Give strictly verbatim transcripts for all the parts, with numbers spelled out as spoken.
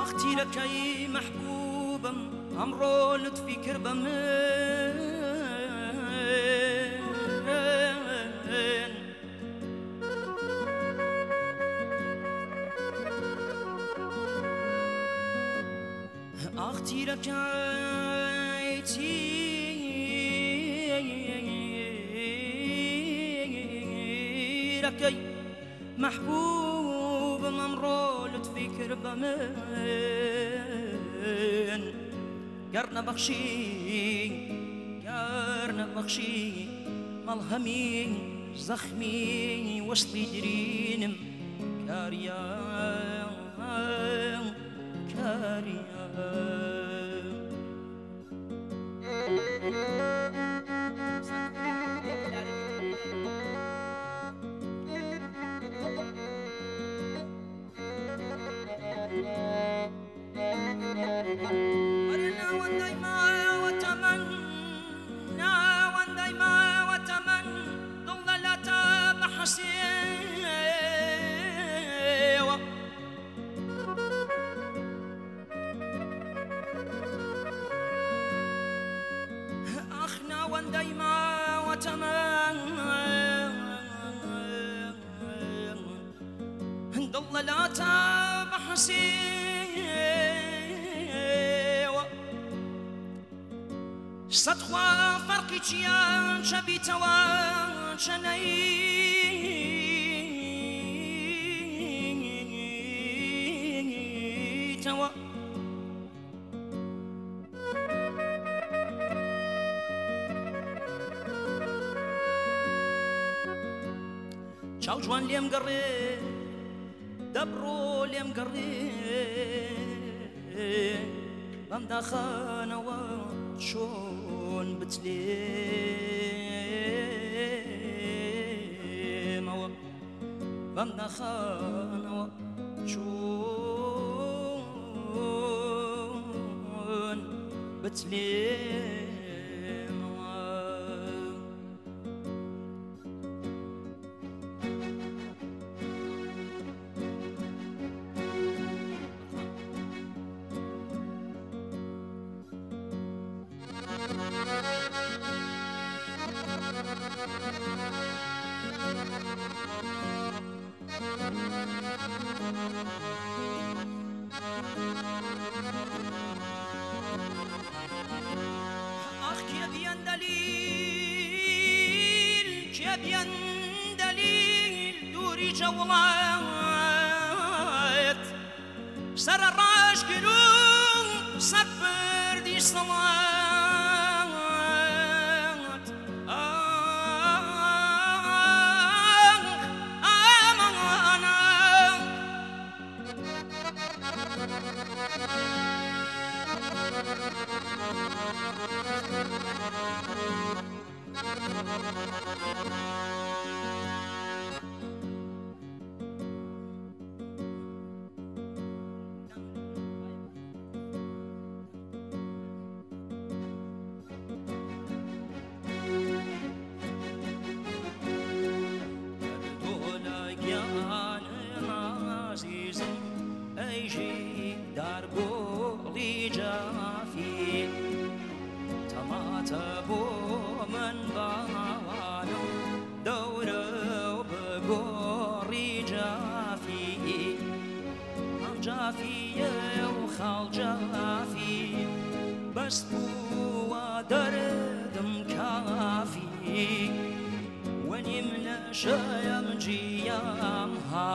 اختي لك اي محبوبة امرو لطفي كربة من اختي لك ايتي لك محبوب ممرو لطفي كربة من قرنا بخشي قرنا بخشي ملهمي زخمي وسطي درينم كاريا كاريا ورنا وندايما وتمنى وندايما وتمن ضللت بحسيوة أخنا وندايما وتمن ضللت بحسيوة صدقوا فرقي تيان شبي توان شني توا شاو جوان ليم قري دبرو ليم قري بمدا خانوا شون بتليم بمدا خانوا شون بتليم أخ كيبين دليل كيبين دليل دوري جولات سر الراش قلوب صبر دي صلاة تبو من باوانو دورو بقوري جافي عم جافي وخال جافي بس بوا دردم كافي وني من شيم جيام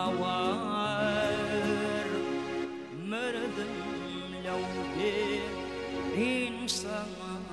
هوار مردم لو بين سما